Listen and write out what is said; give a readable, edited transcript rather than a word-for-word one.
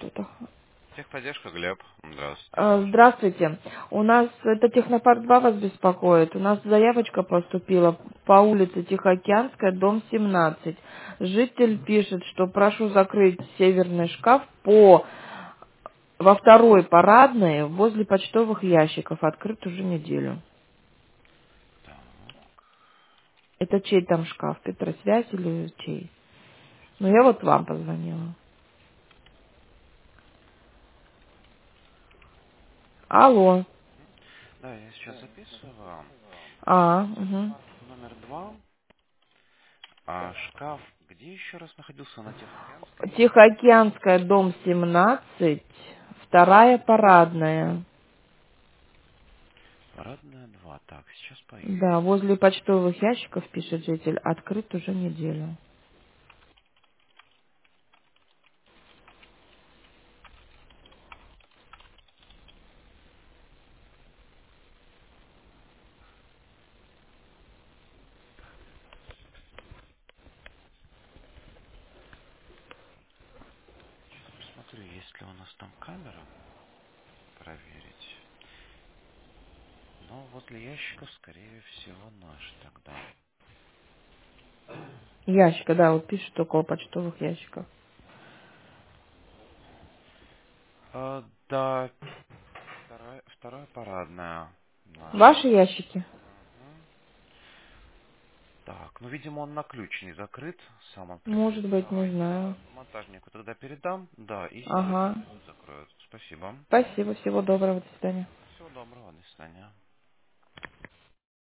тут. Техподдержка, Глеб. Здравствуйте, слушаю. Здравствуйте. У нас это Технопарк 2 вас беспокоит. У нас заявочка поступила по улице Тихоокеанская, дом 17. Житель пишет, что прошу закрыть северный шкаф во второй парадной возле почтовых ящиков. Открыт уже неделю. Так, Это чей там шкаф? Петросвязь или чей? Ну, я вот вам позвонила. Алло. да, я сейчас записываю. Угу. Технопарк номер 2. А шкаф где еще раз находился? На Тихоокеанской? Тихоокеанская, дом 17, вторая парадная. Парадная 2. Так, сейчас поищу. Да, возле почтовых ящиков, пишет житель, открыт уже неделю. Сейчас посмотрю, есть ли у нас там камера. Проверить. Но возле ящиков, скорее всего, наш тогда. Ящика, да, вот пишет около почтовых ящиков. Да, вторая парадная наша. Ваши ящики? Мгм. Так, ну, видимо, он на ключ не закрыт, сам он Может быть, прикрылся. не знаю. Я монтажнику тогда передам, да, и Ага. сегодня закроют. Спасибо. Спасибо, всего доброго, до свидания. Всего доброго, до свидания.